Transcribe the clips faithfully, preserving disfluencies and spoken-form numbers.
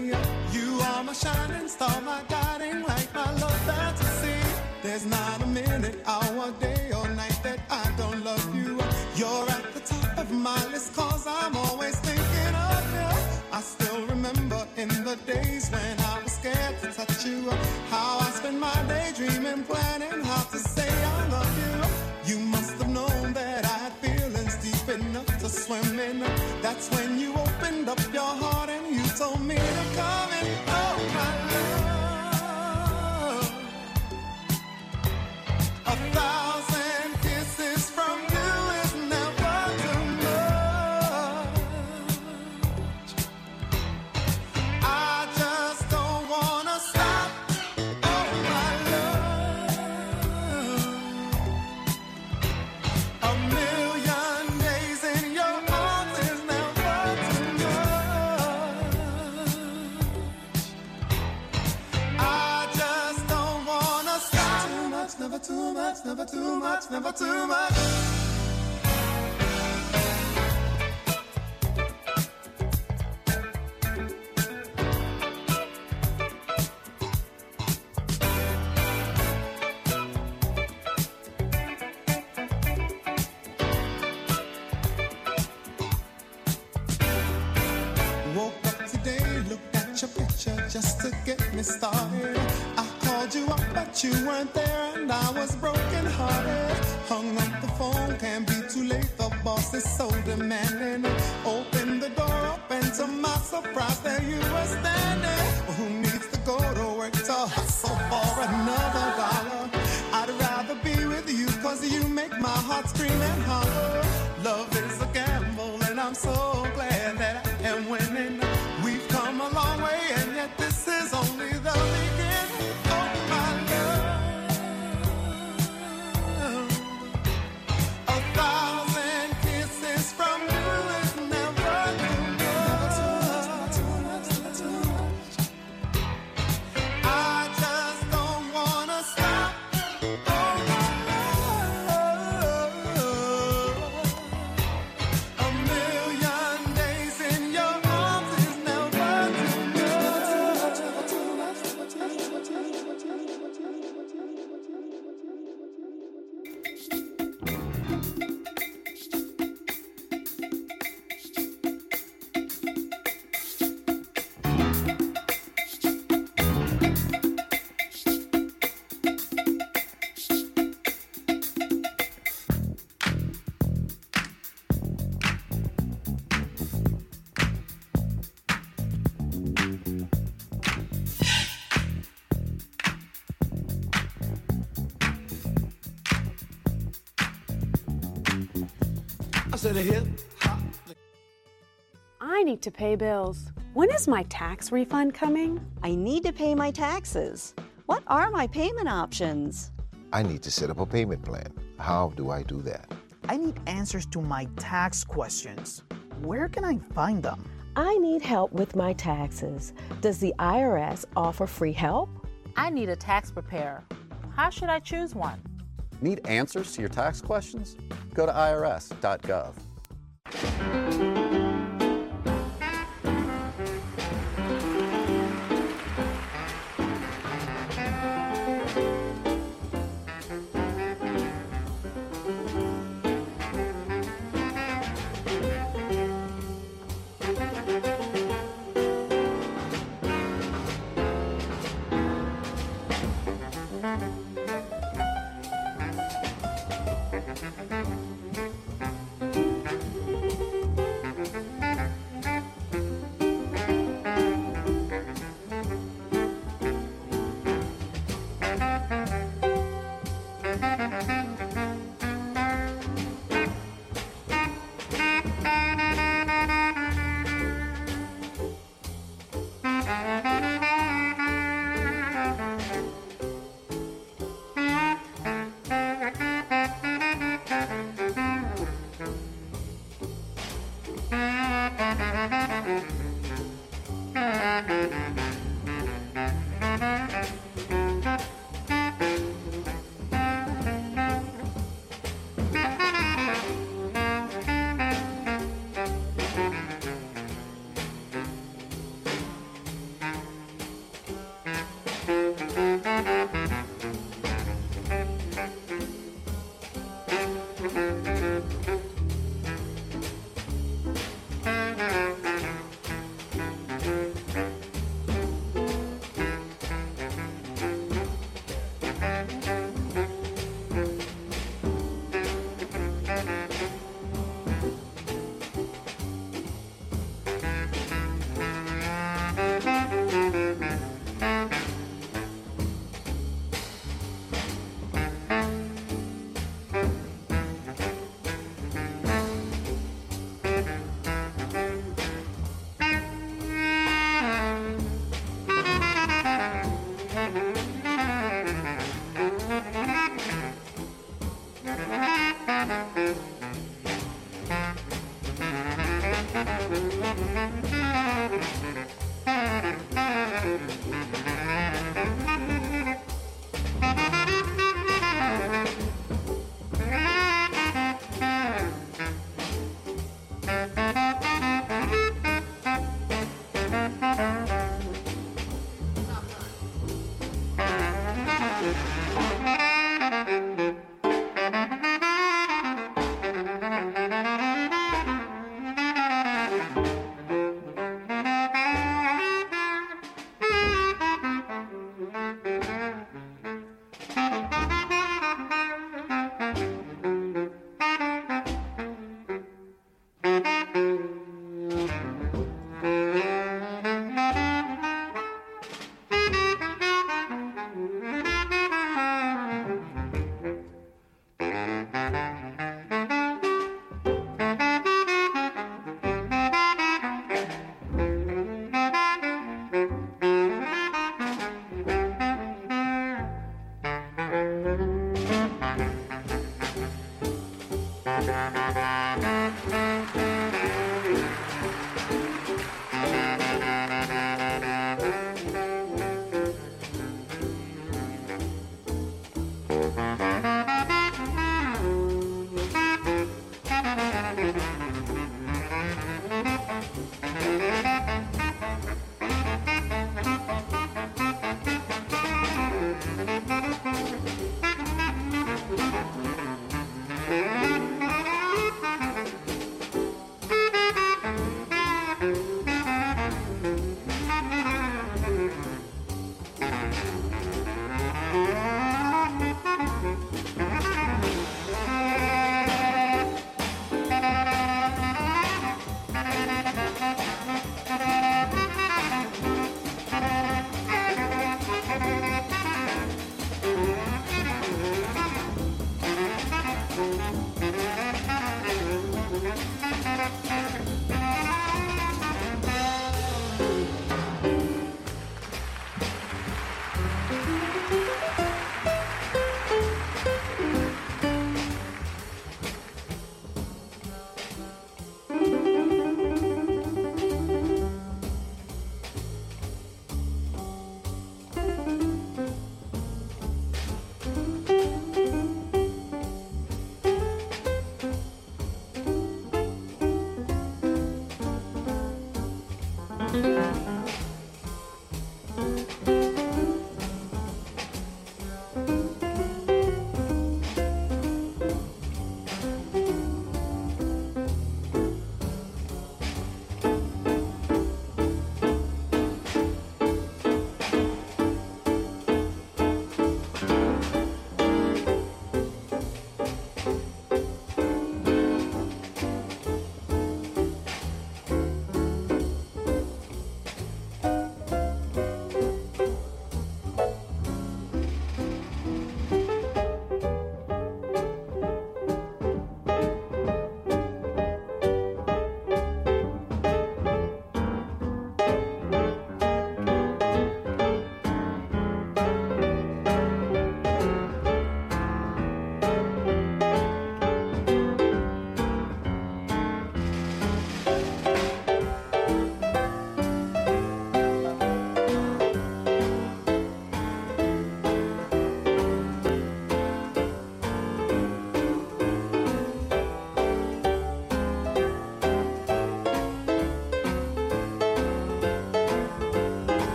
me. You are my shining star, my guiding light, my love fantasy. There's not a minute, hour, day or night that I don't love you. You're at the top of my list, cause I'm always thinking of you. I still remember in the days when I was scared to touch you, how I spent my day dreaming, planning how to say I love you. You must have known that I had feelings deep enough to swim in. That's when you opened up your heart and you told me to come in. Oh my love, a thousand kisses from you is never too much. I just don't wanna stop. Oh my love, a million days in your arms is never too much. I just don't wanna stop. Too much, never too much, never too much, never too much. Woke up today, looked at your picture just to get me started. I called you up, but you weren't there, and I was broken hearted. Hung up the phone, can't be too late. The boss is so demanding. Opened the door up, and to my surprise, there you were standing. Who needs to go to work to hustle for another dollar? I'd rather be with you, cause you make my heart scream and holler. Love is a gamble, and I'm so glad that I am winning. We've come a long way, and yet this is only the beginning. Oh my love, a thousand kisses from you is never too much. I just don't wanna stop. Oh my love, a million days in your arms is never too I said a hip hop. I need to pay bills. When is my tax refund coming? I need to pay my taxes. What are my payment options? I need to set up a payment plan. How do I do that? I need answers to my tax questions. Where can I find them? I need help with my taxes. Does the I R S offer free help? I need a tax preparer. How should I choose one? Need answers to your tax questions? Go to I R S dot gov.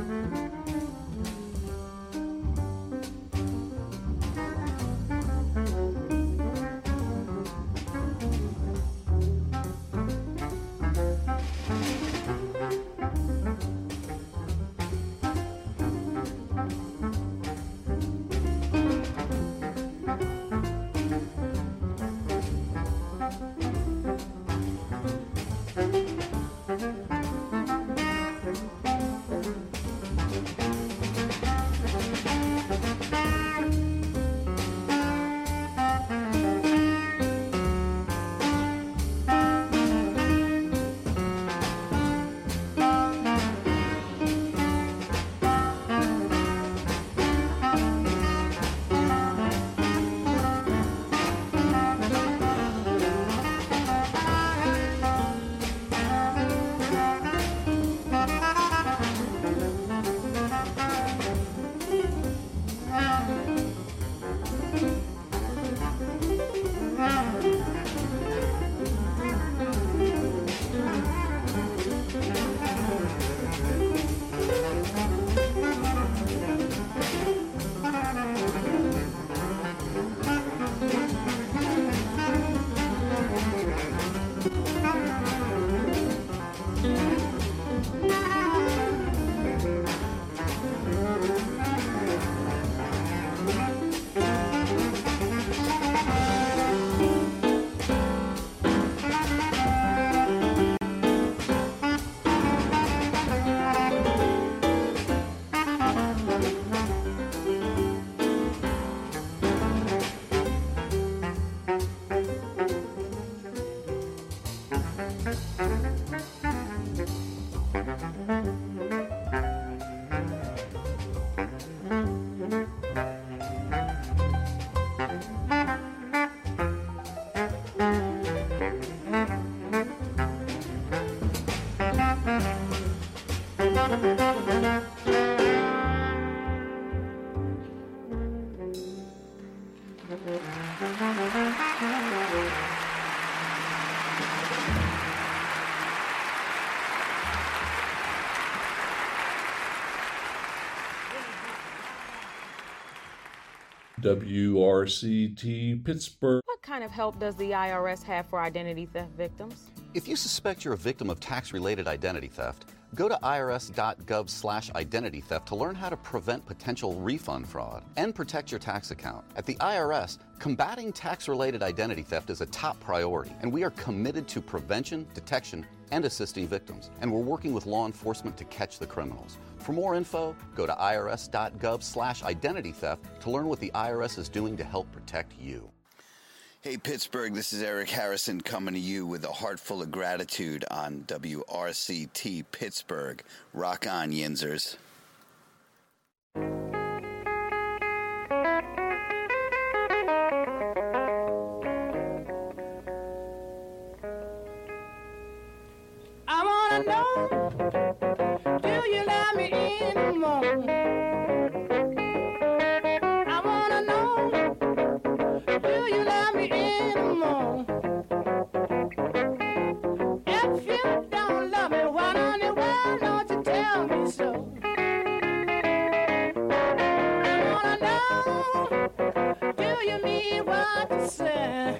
W R C T Pittsburgh. What kind of help does the I R S have for identity theft victims? If you suspect you're a victim of tax-related identity theft, go to I R S dot gov slash identity theft to learn how to prevent potential refund fraud and protect your tax account. At the I R S, combating tax-related identity theft is a top priority, and we are committed to prevention, detection, and assisting victims. And we're working with law enforcement to catch the criminals. For more info, go to I R S dot gov slash identity theft to learn what the I R S is doing to help protect you. Hey, Pittsburgh, this is Eric Harrison coming to you with a heart full of gratitude on W R C T Pittsburgh. Rock on, Yinzers. I wanna know, do you love me anymore? I wanna know, do you love me anymore? If you don't love me, why don't you, why don't you tell me so? I wanna know, do you mean what you say?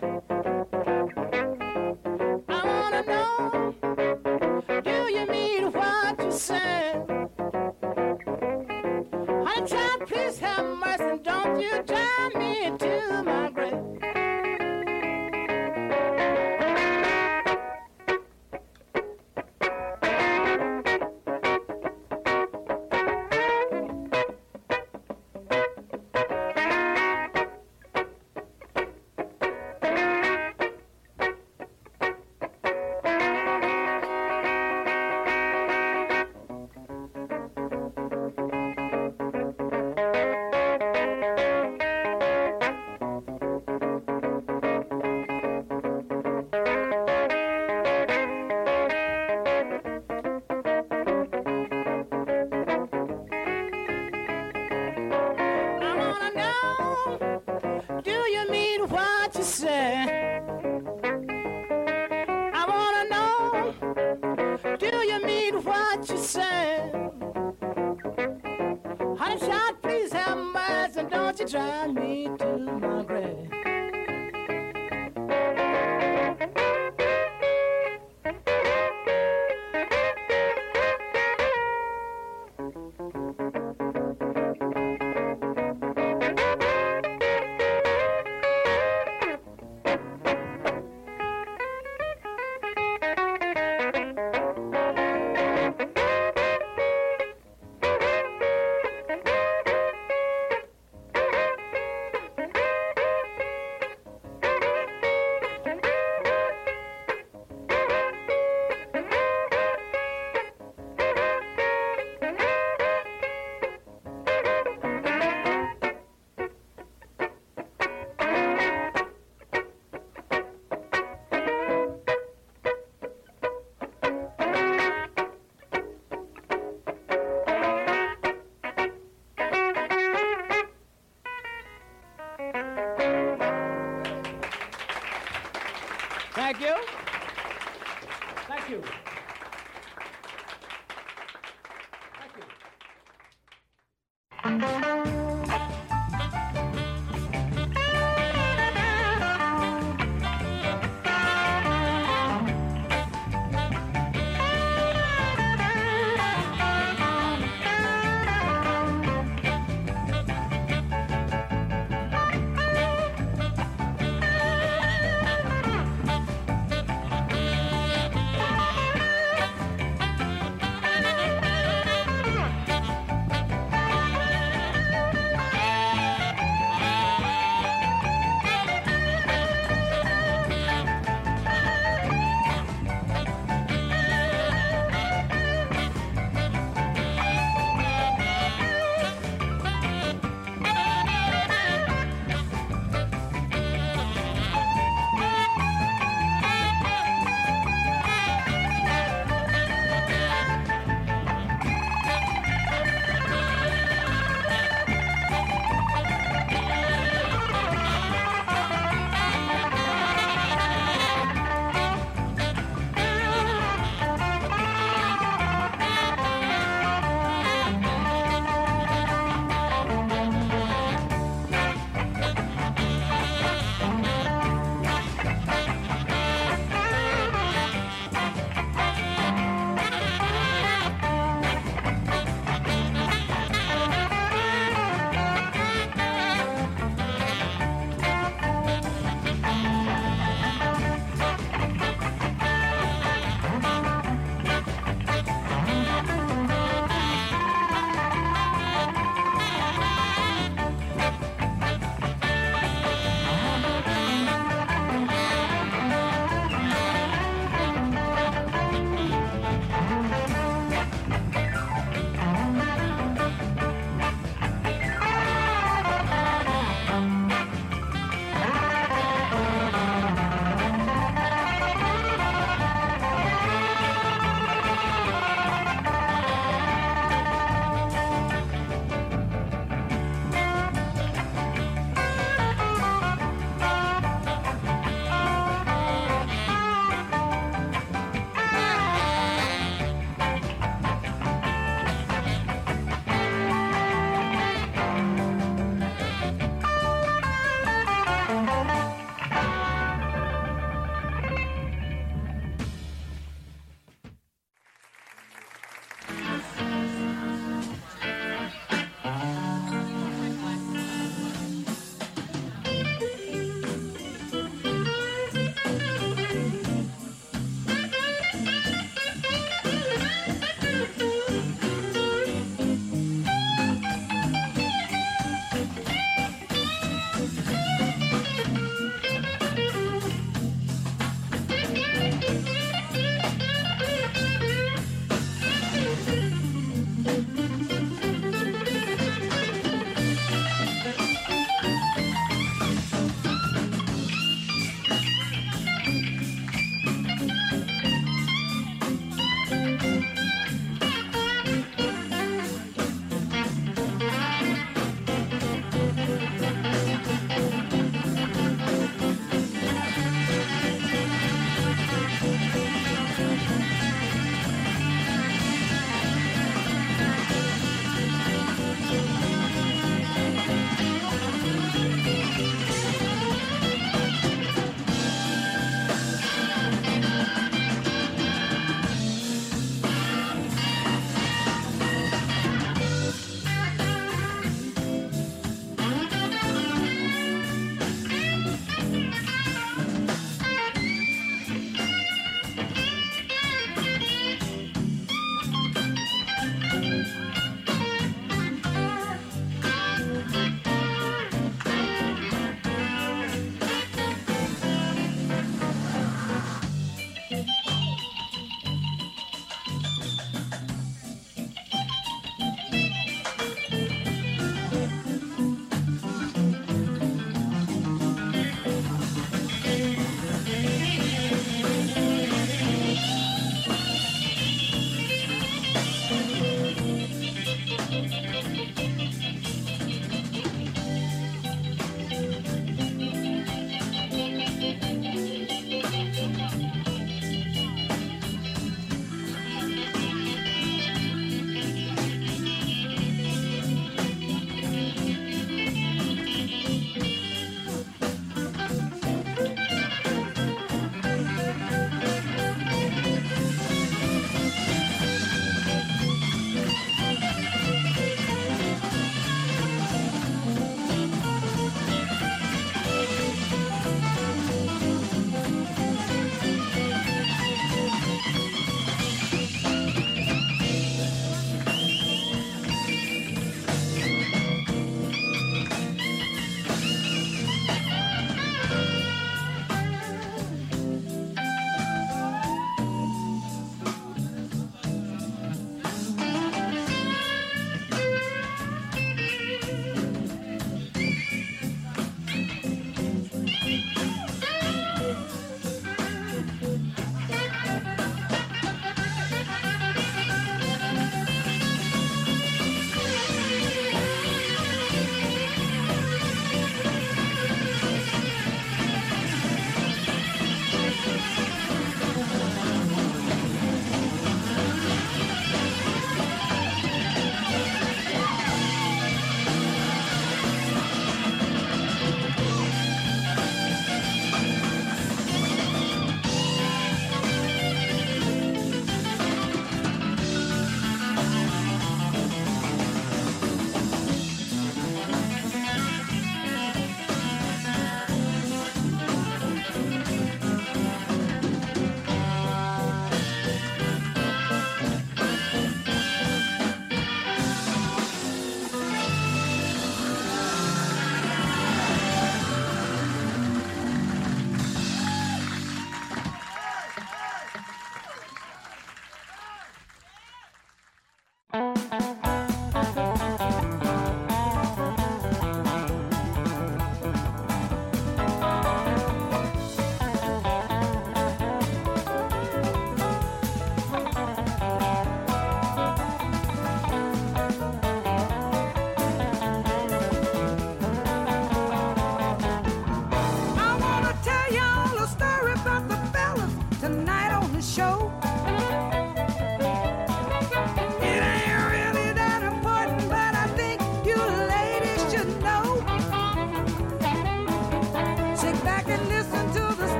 I wanna know, do you mean what you say? Honey child, please have mercy, don't you drive me to my grave. you drive me to my grave. Thank you. Thank you. Thank you.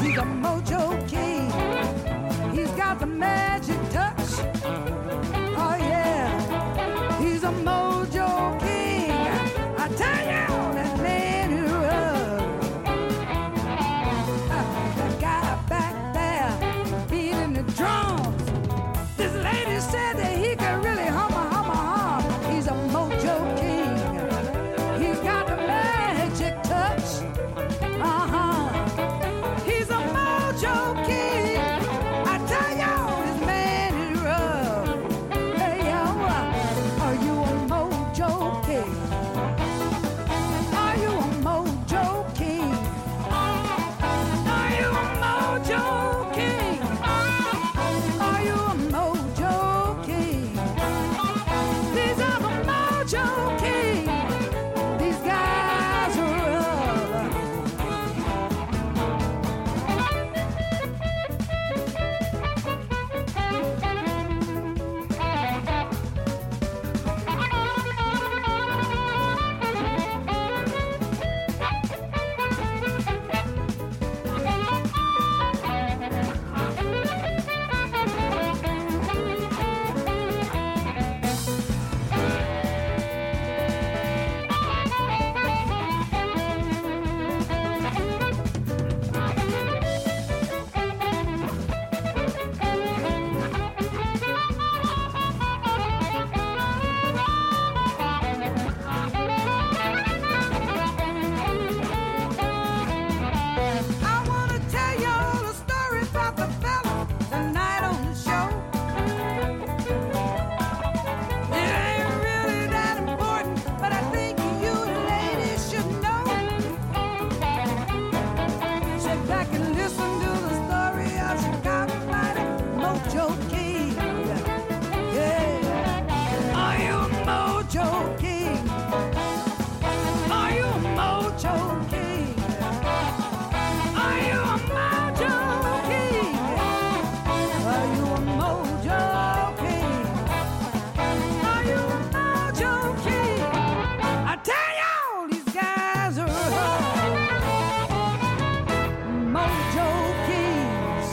He's a mojo king. He's got the magic touch. Oh yeah, he's a mojo king. I tell you, that man who runs. Uh, that guy back there beating the drums. This lady said that he could really hum a hum a hum. He's a mojo king. He's got the magic touch. Uh-huh. He's a mojo king. I tell you, this man is rough. Hey, yo, are you a mojo king? Are you a mojo king? Are you a mojo king? Are you a mojo king? These are the mojo king. These guys are rough. I wanna tell y'all a story about the fella tonight on the show. It ain't really that important, but I think you ladies should know. Sit back and listen to the story of Chicago mighty Mojo King. Yeah, are you a Mojo King? Are you a Mojo King? Are you a mojo king? Are you a mojo king? Are you a mojo king? I tell y'all, these guys are mojo kings.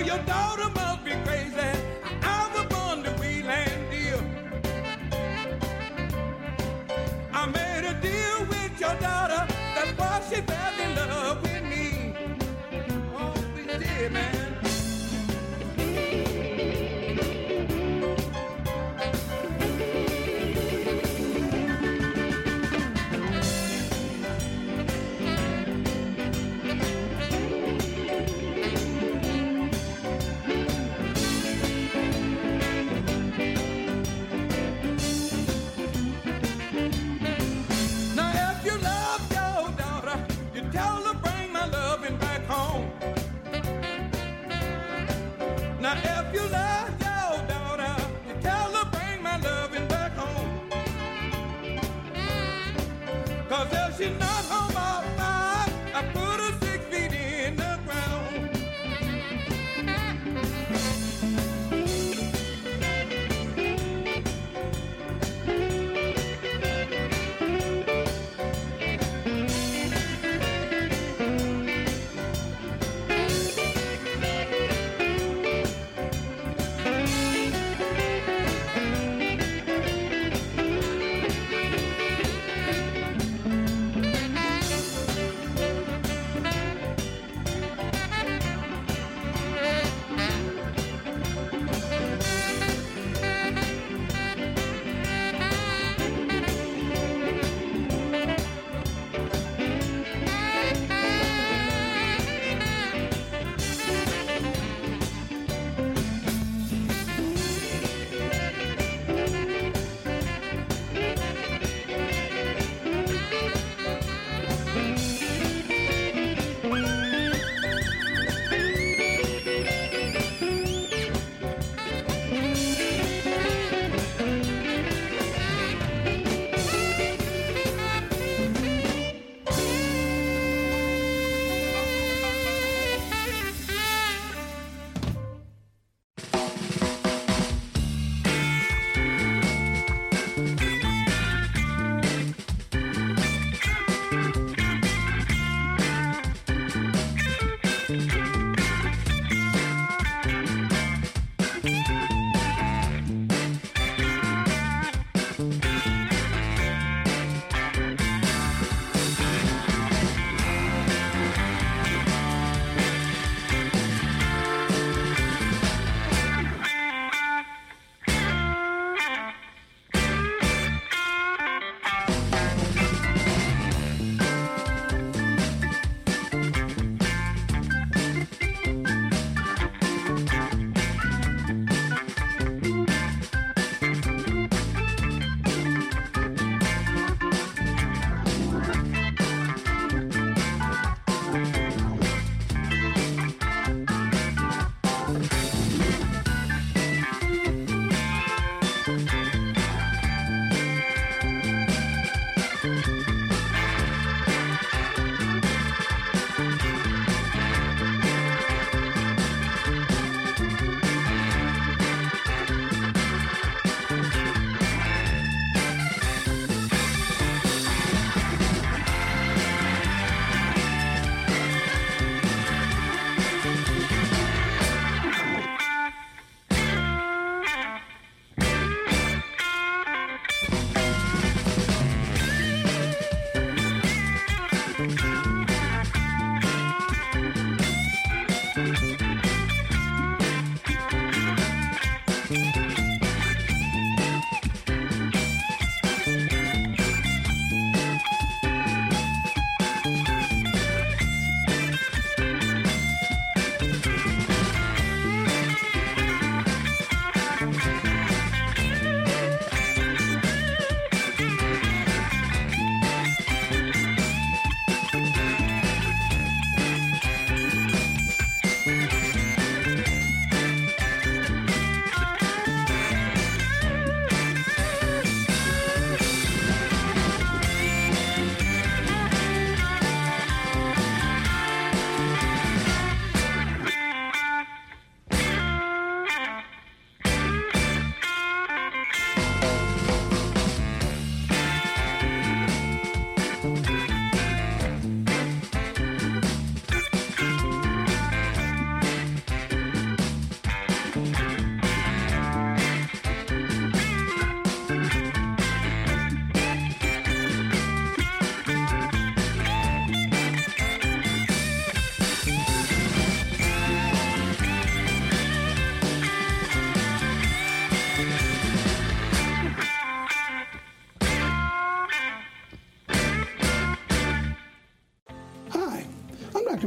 your daughter must be crazy. I was born to wheeling deal. I made a deal with your daughter. That's why she fell in love with me. Oh, we did, man. Now if you love your daughter, you tell her bring my loving back home. Cause if she's not home all night, I put her six feet in the ground.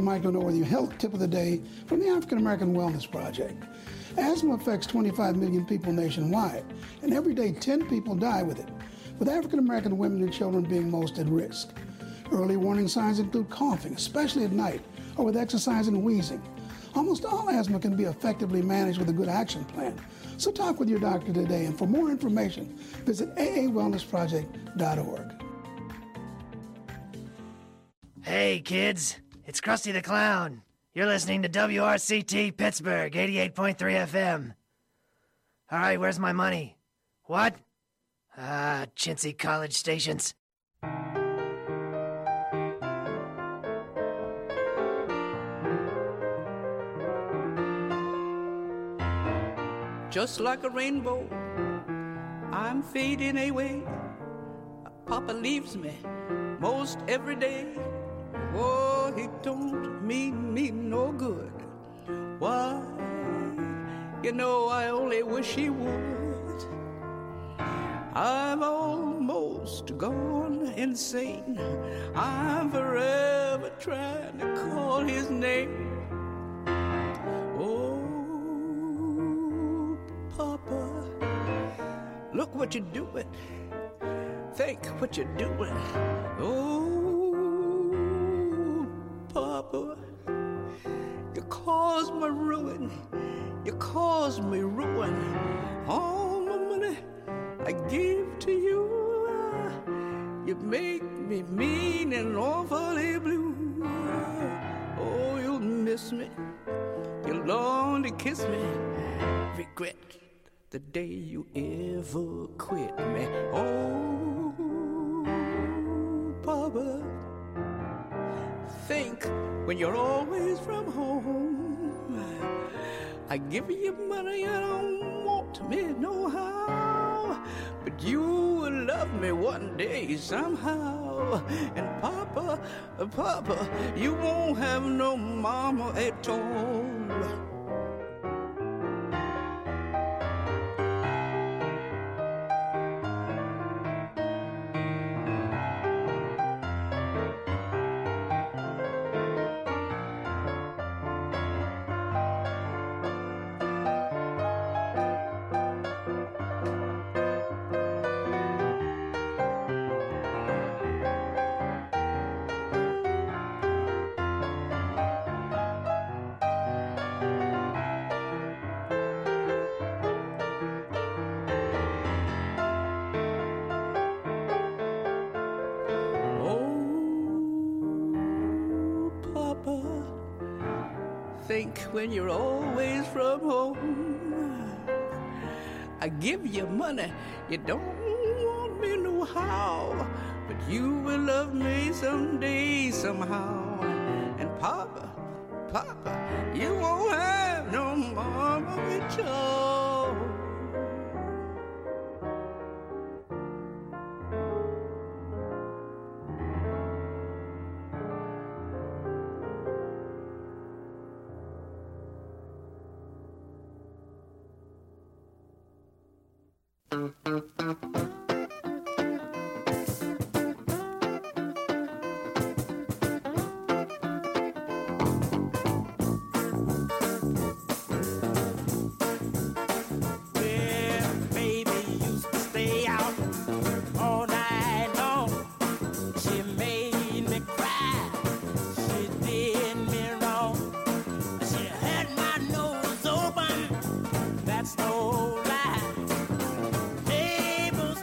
Michael Northey, Health Tip of the Day from the African American Wellness Project. Asthma affects twenty-five million people nationwide, and every day ten people die with it, with African American women and children being most at risk. Early warning signs include coughing, especially at night, or with exercise and wheezing. Almost all asthma can be effectively managed with a good action plan. So talk with your doctor today, and for more information, visit A A wellness project dot org. Hey, kids, it's Krusty the Clown. You're listening to W R C T Pittsburgh, eighty-eight point three F M. All right, where's my money? What? Ah, chintzy college stations. Just like a rainbow, I'm fading away. Papa leaves me most every day. Oh, he don't mean me no good. Why? You know, I only wish he would. I've almost gone insane. I'm forever trying to call his name. Oh, Papa, look what you're doing. Think what you're doing. Oh, Papa, you caused my ruin. You caused me ruin. All my money I give to you. You make me mean and awfully blue. Oh, you'll miss me. You'll long to kiss me. Regret the day you ever quit me. Oh, Papa, think when you're always from home. I give you money, I don't want me no how, but you will love me one day somehow. And Papa, Papa, you won't have no mama at all. Think when you're always from home. I give you money, you don't want me no how, but you will love me someday somehow. And Papa, Papa, you won't have no mama at all. That's no lie. Tables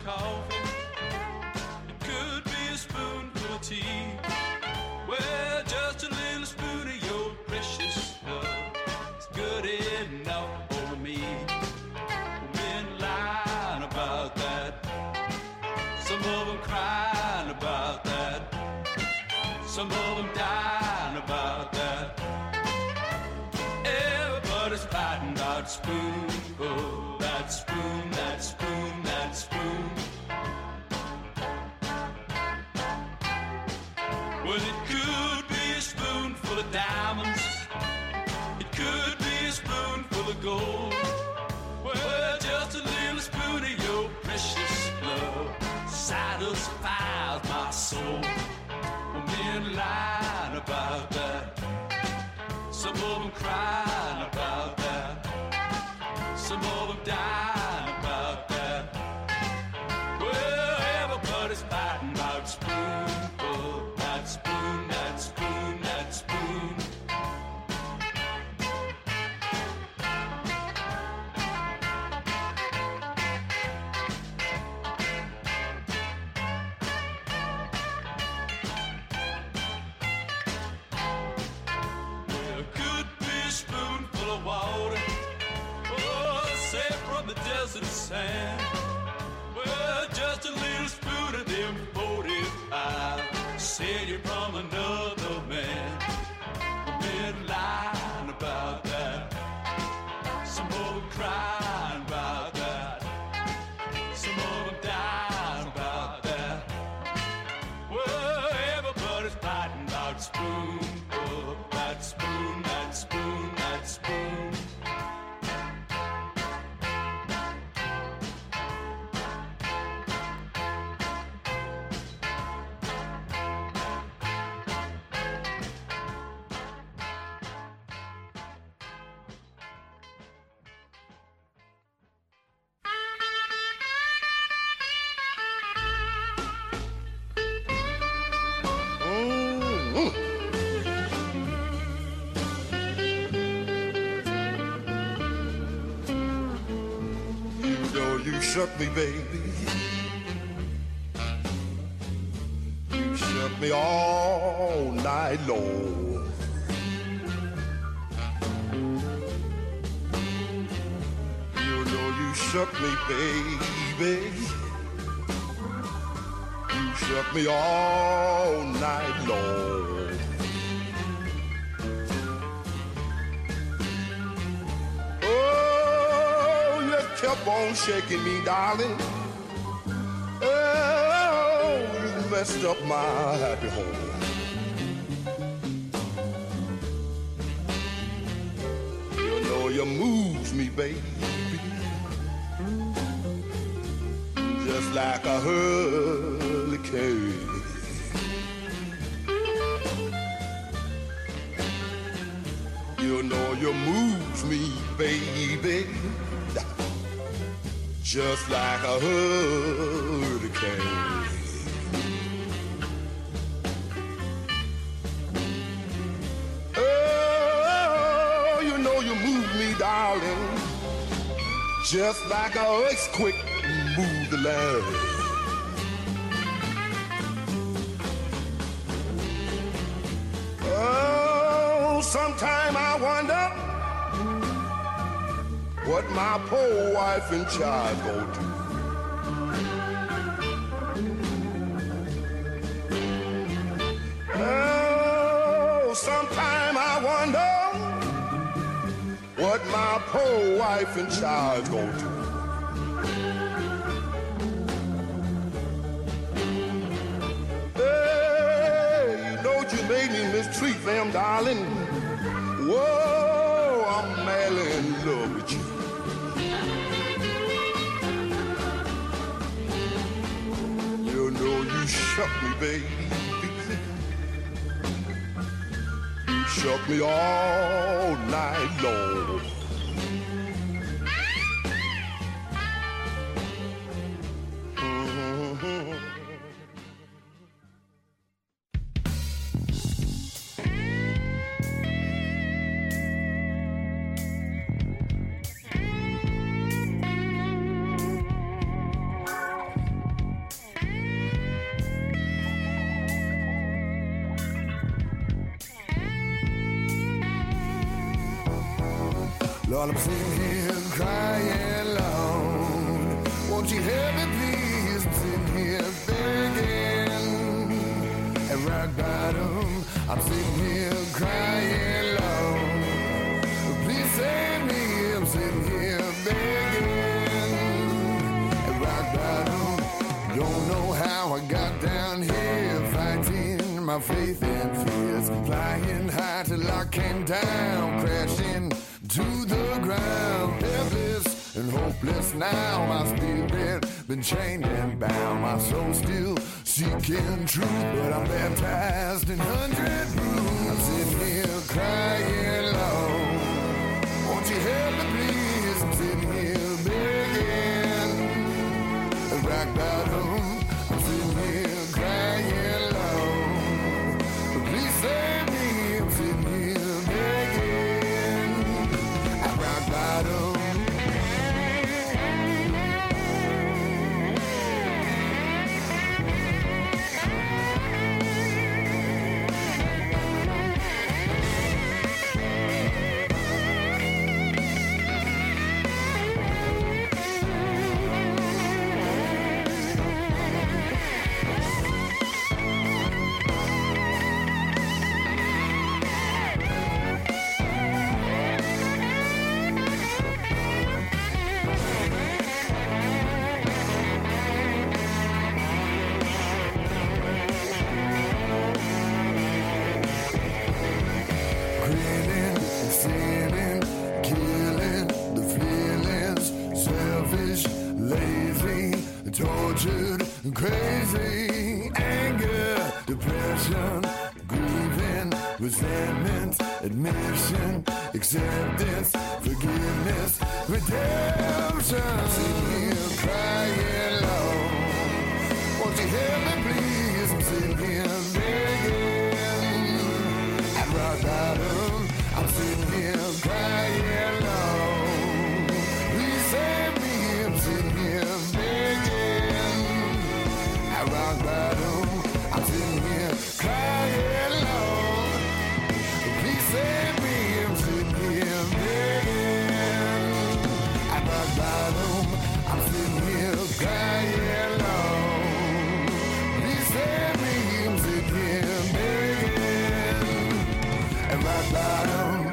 coffee. It could be a spoonful of tea. Well, just a little spoon of your precious love is good enough for me. Men lying about that, some of them crying about that, some of them dying about that. Everybody's fighting about spoonful, that spoon, that spoon, that spoon. Well, it could be a spoonful of diamonds, it could be a spoonful of gold. Well, just a little spoon of your precious love satisfies my soul. Men lying about that, some of them crying about that, some of them dying about that. Well, everybody's fighting about spoonful, that spoon, that spoon, that spoon. Well, could be a spoonful of water, oh, say from the desert sand. Well, just a little spoon of them forty-five, said you're from another man. Men lying about that, some of them crying about that, some of them dying about that. Well, everybody's fighting about spoonful, that spoon, that spoon, that spoon. You shook me, baby. You shook me all night long. You know you shook me, baby. You shook me all night long. Kept on shaking me, darling. Oh, you messed up my happy home. You know you moves me, baby, just like a hurricane. You know you moves me, baby, just like a hurricane. Oh, you know you move me, darling, just like a earthquake move the land. Oh, sometime I wonder what my poor wife and child go do. Oh, sometime I wonder what my poor wife and child go do. Hey, you know you made me mistreat them, darling. Whoa, I'm madly in love with you. You know you shook me, baby. You shook me all night long. Mm-hmm. Lord, I'm sitting here crying alone. Won't you help me, please? I'm sitting here begging. At rock bottom, I'm sitting here crying alone. Please save me, I'm sitting here begging. At rock bottom, don't know how I got down here, fighting my faith and fears, flying high till I came down, crashing to the ground, helpless and hopeless now. My spirit been chained and bound, my soul still seeking truth, but I'm baptized in hundred rooms. I'm sitting here crying low. Won't you help me, please? I'm sitting here begging. At rock bottom, I'm sitting here crying low. Please save me, I'm sitting here begging. At rock bottom. Tortured, crazy, anger, depression, grieving, resentment, admission, acceptance, forgiveness, redemption. I'm sitting here crying low. Won't you help me, please? I'm sitting here begging. At rock bottom, I'm sitting here crying low. Please save me, I'm sitting here begging. Rock bottom, I'm sitting here crying low. Please save me, I'm sitting here begging. At rock bottom, I'm sitting here crying low. Please save me, I'm sitting here begging. At rock bottom.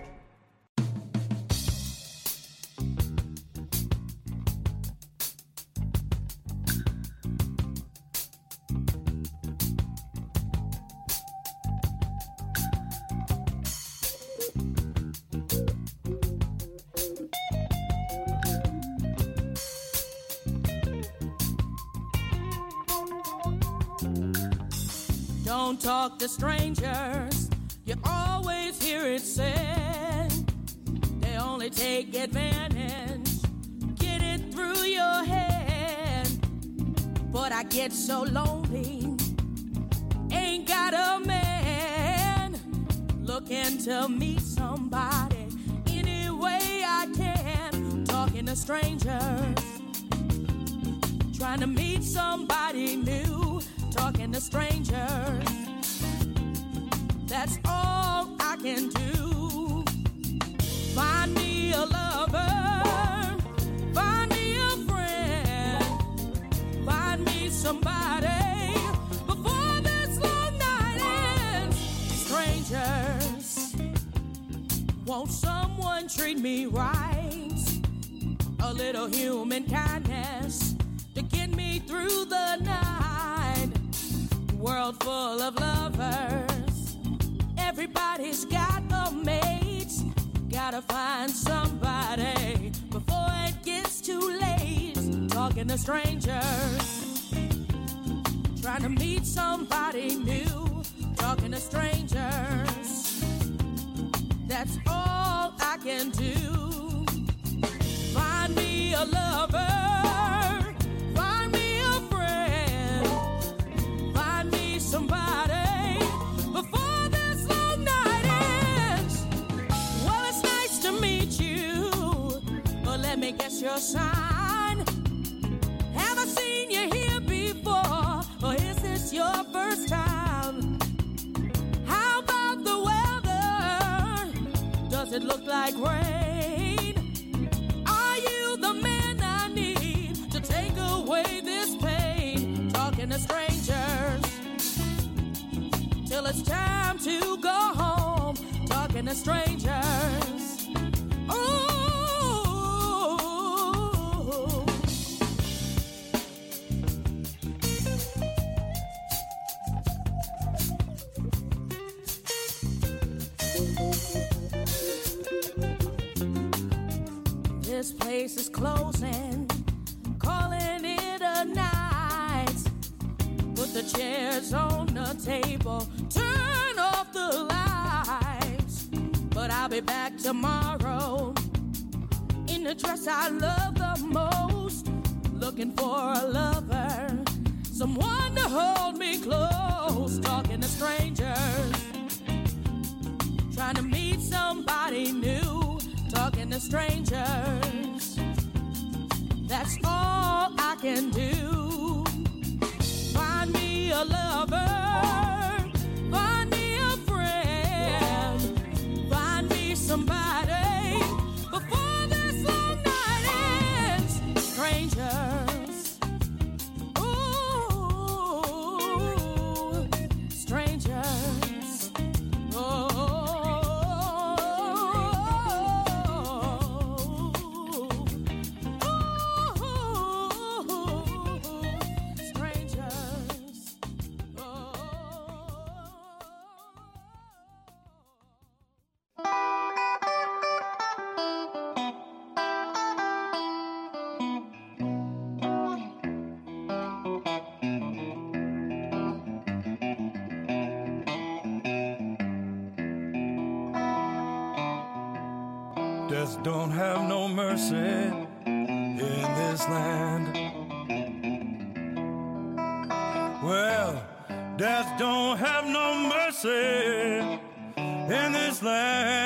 Don't talk to strangers, you always hear it said. They only take advantage, get it through your head. But I get so lonely, ain't got a man, looking to meet somebody any way I can. Talking to strangers, trying to meet somebody new. Talking to strangers, that's all I can do. Find me a lover, find me a friend, find me somebody before this long night ends. Strangers, won't someone treat me right? A little human kindness to get me through the night. World full of lovers, everybody's got a mate. Gotta find somebody before it gets too late. Talking to strangers, trying to meet somebody new. Talking to strangers, that's all I can do. Find me a lover, find me a friend, find me somebody before this long night ends. Well, it's nice to meet you, but let me guess your sign. Have I seen you here before, or is this your first time? How about the weather? Does it look like rain? it's time to go home, talking to strangers. Ooh. This place is closing, calling it a night. Put the chairs on the table, turn off the lights. But I'll be back tomorrow in the dress I love the most, looking for a lover, someone to hold me close, talking to strangers, trying to meet somebody new, talking to strangers. That's all I can do. Find me a lover, find me a friend, find me somebody before this long night ends. Strangers, ooh, strangers, oh. Death don't have no mercy in this land. Well, death don't have no mercy in this land.